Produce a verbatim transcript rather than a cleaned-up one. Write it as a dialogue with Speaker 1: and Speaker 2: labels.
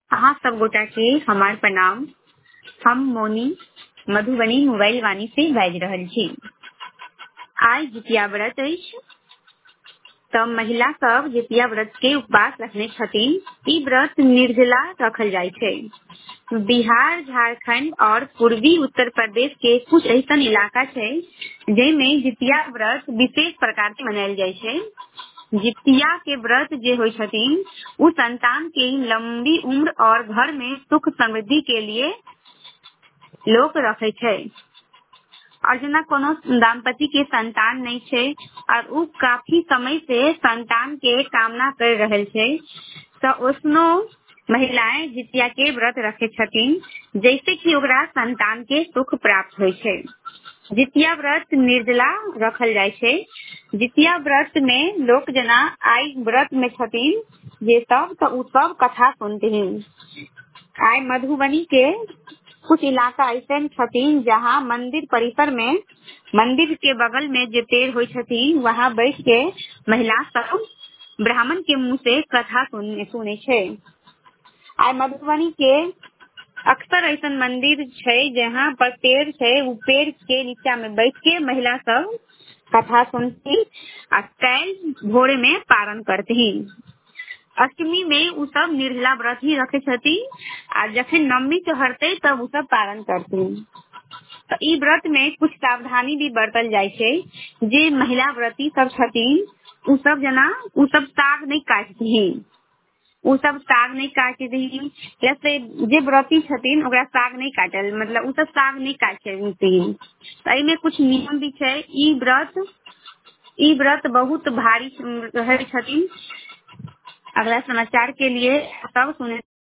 Speaker 1: अहाँ सब गोटा के हमार प्रणाम। हम मोनी मधुबनी मोबाइल वाणी से बाजि रहल छी। आइ जितिया व्रत अछि तऽ महिला सब जितिया व्रत के उपवास रखने छथिन। ई व्रत निर्जला रखल जाइ छै। बिहार, झारखंड और पूर्वी उत्तर प्रदेश के कुछ ऐसन इलाका छै जेमे जितिया व्रत विशेष प्रकार से मनायल जाइ छै। जितिया के व्रत जे होइ छथिन उ संतान के लंबी उम्र और घर में सुख समृद्धि के लिए लोग रखे छै। और जेना कोनो दाम्पति के संतान नहीं छै और उ काफी समय से संतान के कामना कर रहल छै तो उसनो महिलाएं जितिया के व्रत रखे छथिन जैसे कि ओकरा संतान के सुख प्राप्त होइ छै। जितिया व्रत निर्जला रखल जाइ छै। जितिया व्रत में लोग जना आई व्रत में छथिन जे सब तो उ सब कथा सुनथिन। आई मधुबनी के कुछ इलाका ऐसे छथिन जहाँ मंदिर परिसर में मंदिर के बगल में जे पेड़ होइ छथिन वहाँ बैठ के महिला सब ब्राह्मण के मुंह से कथा सुने सुने छै। आई मधुबनी के अक्सर ऐसा मंदिर छै जहाँ पर पेड़ छै, उ पेड़ के नीचा में बैठ के महिला सब कथा सुनती आ कैल भोरे में पारण करती। अष्टमी में उ सब निर्जला व्रत ही रखे छथिन आ जखन नवमी चढ़ते तब उ सब पारण करथिन। तो ई व्रत में कुछ सावधानी भी बरतल जाइ छै। जे महिला व्रती सब छथिन उ सब जना उ सब साग नहीं काटथिन। उ सब साग नहीं काटथिन। जैसे जे व्रती छथिन ओकरा साग नहीं काटल, मतलब उ सब साग नहीं काटथिन। तो एमे कुछ नियम भी छै। ई व्रत ई व्रत बहुत भारी रहे छथिन। अगला समाचार के लिए सब सुने।